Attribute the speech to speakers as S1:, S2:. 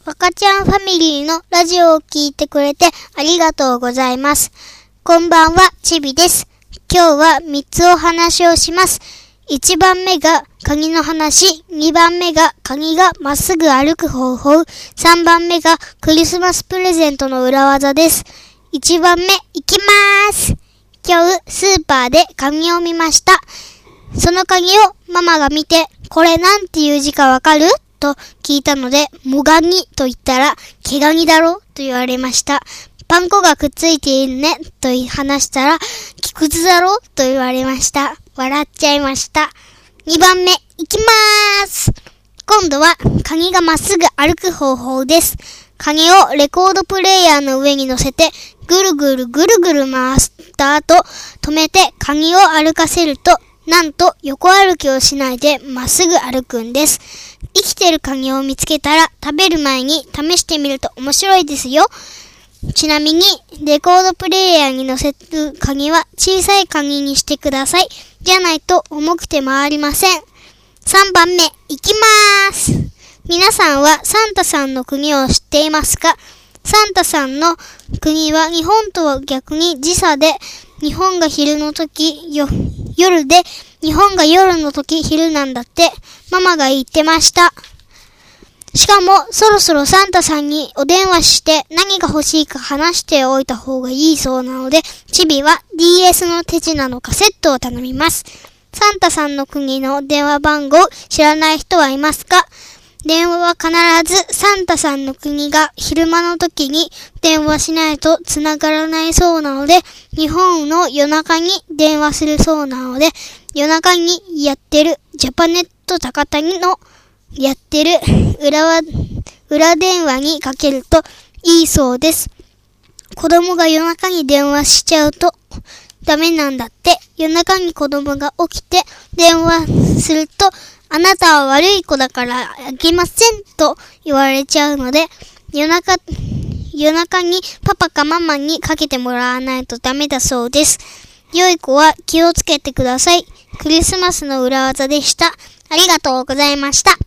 S1: 赤ちゃんファミリーのラジオを聞いてくれてありがとうございます。こんばんは、ちびです。今日は3つお話をします。1番目が鍵の話、2番目が鍵がまっすぐ歩く方法、3番目がクリスマスプレゼントの裏技です。1番目いきまーす。今日スーパーで鍵を見ました。その鍵をママが見て、これなんていう字かわかる？と聞いたので、もがぎと言ったら、毛ガニだろと言われました。パン粉がくっついているねと話したら、木くずだろと言われました。笑っちゃいました。2番目いきまーす。今度は鍵がまっすぐ歩く方法です。鍵をレコードプレイヤーの上に乗せて、ぐるぐるぐるぐる回した後、止めて鍵を歩かせると、なんと横歩きをしないでまっすぐ歩くんです。生きてる鍵を見つけたら食べる前に試してみると面白いですよ。ちなみにレコードプレイヤーに載せる鍵は小さい鍵にしてください。じゃないと重くて回りません。3番目いきまーす。皆さんはサンタさんの国を知っていますか？サンタさんの国は日本とは逆に時差で、日本が昼の時夜で、日本が夜の時昼なんだって、ママが言ってました。しかも、そろそろサンタさんにお電話して何が欲しいか話しておいた方がいいそうなので、チビは DS の手品のカセットを頼みます。サンタさんの国の電話番号知らない人はいますか？電話は必ずサンタさんの国が昼間の時に電話しないと繋がらないそうなので、日本の夜中に電話するそうなので、夜中にやってるジャパネット高谷のやってる裏電話にかけるといいそうです。子供が夜中に電話しちゃうとダメなんだって。夜中に子供が起きて電話すると、あなたは悪い子だからあげませんと言われちゃうので、夜中にパパかママにかけてもらわないとダメだそうです。良い子は気をつけてください。クリスマスの裏技でした。ありがとうございました。